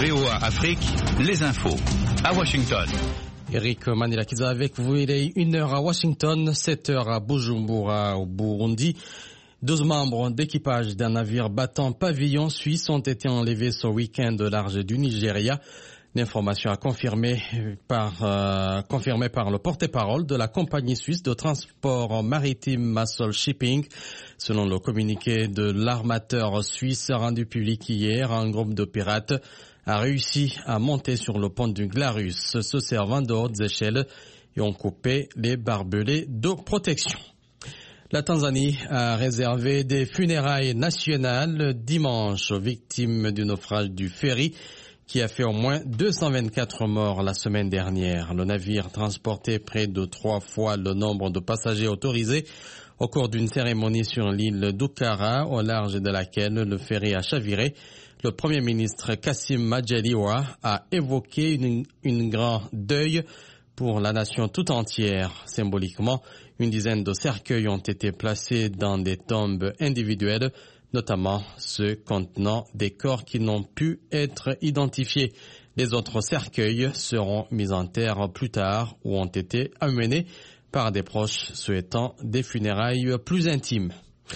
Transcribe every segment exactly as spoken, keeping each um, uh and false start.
V O A Afrique, les infos à Washington. Eric Manila-Kiza avec vous, il est une heure à Washington, sept heures à Bujumbura au Burundi. douze membres d'équipage d'un navire battant pavillon suisse ont été enlevés ce week-end au large du Nigeria. L'information a confirmé par, euh, confirmée par le porte-parole de la compagnie suisse de transport maritime Massol Shipping. Selon le communiqué de l'armateur suisse rendu public hier, un groupe de pirates a réussi à monter sur le pont du Glarus, se servant de hautes échelles et ont coupé les barbelés de protection. La Tanzanie a réservé des funérailles nationales dimanche aux victimes du naufrage du ferry qui a fait au moins deux cent vingt-quatre morts la semaine dernière. Le navire transportait près de trois fois le nombre de passagers autorisés au cours d'une cérémonie sur l'île d'Ukara, au large de laquelle le ferry a chaviré. Le Premier ministre Kassim Majaliwa a évoqué une, une grand deuil pour la nation tout entière. Symboliquement, une dizaine de cercueils ont été placés dans des tombes individuelles, notamment ceux contenant des corps qui n'ont pu être identifiés. Les autres cercueils seront mis en terre plus tard ou ont été amenés par des proches souhaitant des funérailles plus intimes.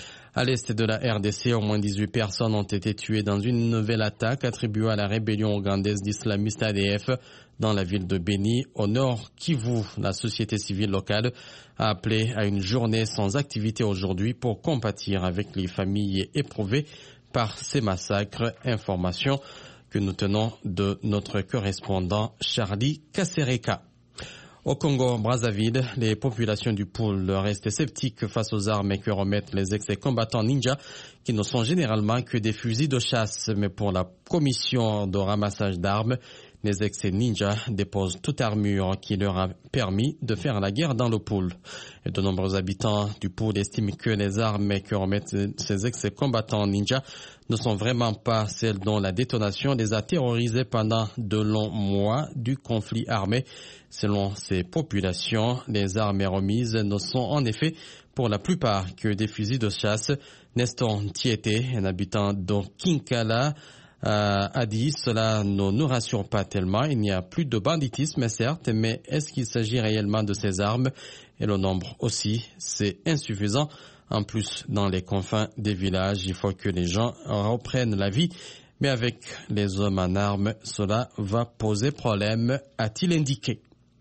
À l'est de la R D C, au moins dix-huit personnes ont été tuées dans une nouvelle attaque attribuée à la rébellion ougandaise d'islamistes A D F dans la ville de Beni, au nord Kivu. La société civile locale a appelé à une journée sans activité aujourd'hui pour compatir avec les familles éprouvées par ces massacres. Information que nous tenons de notre correspondant Charlie Kasereka. Au Congo-Brazzaville, les populations du pôle restent sceptiques face aux armes que remettent les ex-combattants ninjas, qui ne sont généralement que des fusils de chasse. Mais pour la commission de ramassage d'armes, les ex-ninjas déposent toute armure qui leur a permis de faire la guerre dans le pôle. Et de nombreux habitants du pôle estiment que les armes que remettent ces ex-combattants ninjas ne sont vraiment pas celles dont la détonation les a terrorisés pendant de longs mois du conflit armé. Selon ces populations, les armes remises ne sont en effet pour la plupart que des fusils de chasse. Neston Tiete, un habitant d'Okinkala, Euh, a dit cela ne nous rassure pas tellement. Il n'y a plus de banditisme, certes, mais est-ce qu'il s'agit réellement de ces armes? Et le nombre aussi, c'est insuffisant. En plus, dans les confins des villages, il faut que les gens reprennent la vie. Mais avec les hommes en armes, cela va poser problème, a-t-il indiqué.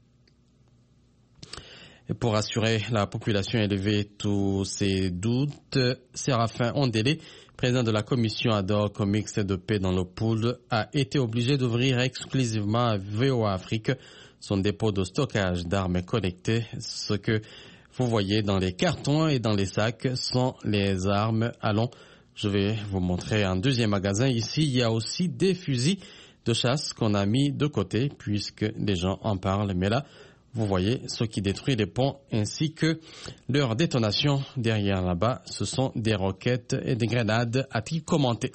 Et pour assurer la population et lever tous ces doutes, Séraphin Ondélé, président de la commission ad hoc mixte de paix dans le pôle, a été obligé d'ouvrir exclusivement à V O A Afrique son dépôt de stockage d'armes collectées. Ce que vous voyez dans les cartons et dans les sacs sont les armes. Allons, je vais vous montrer un deuxième magasin. Ici, il y a aussi des fusils de chasse qu'on a mis de côté puisque les gens en parlent. Mais là, vous voyez ce qui détruit les ponts ainsi que leur détonation derrière là-bas. Ce sont des roquettes et des grenades, a-t-il commenté.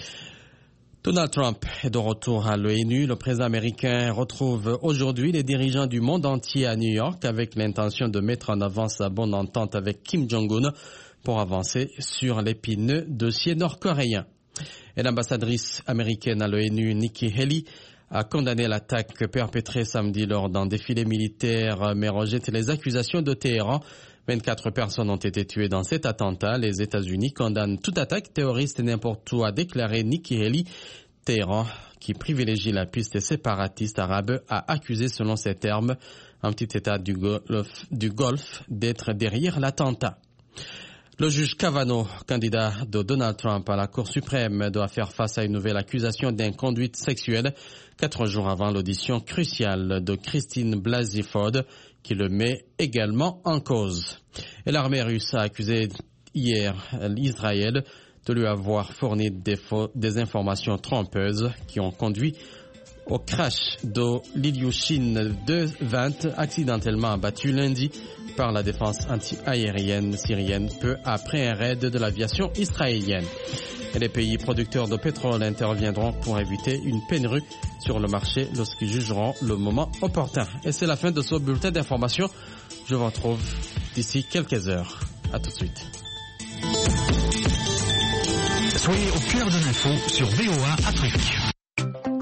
Donald Trump est de retour à l'ONU. Le président américain retrouve aujourd'hui les dirigeants du monde entier à New York avec l'intention de mettre en avant sa bonne entente avec Kim Jong-un pour avancer sur l'épineux dossier nord-coréen. Et l'ambassadrice américaine à l'ONU, Nikki Haley, a condamné l'attaque perpétrée samedi lors d'un défilé militaire, mais rejette les accusations de Téhéran. vingt-quatre personnes ont été tuées dans cet attentat. Les États-Unis condamnent toute attaque terroriste n'importe où, a déclaré Nikki Haley. Téhéran, qui privilégie la piste séparatiste arabe, a accusé, selon ses termes, un petit État du Golfe, du Golfe d'être derrière l'attentat. Le juge Kavanaugh, candidat de Donald Trump à la Cour suprême, doit faire face à une nouvelle accusation d'inconduite sexuelle, quatre jours avant l'audition cruciale de Christine Blasey Ford, qui le met également en cause. Et l'armée russe a accusé hier Israël de lui avoir fourni des, faux, des informations trompeuses qui ont conduit au crash de l'Ilyushin deux vingt, accidentellement abattu lundi par la défense anti-aérienne syrienne peu après un raid de l'aviation israélienne. Et les pays producteurs de pétrole interviendront pour éviter une pénurie sur le marché lorsqu'ils jugeront le moment opportun. Et c'est la fin de ce bulletin d'information. Je vous retrouve d'ici quelques heures. À tout de suite. Soyez au cœur de l'info sur V O A Afrique.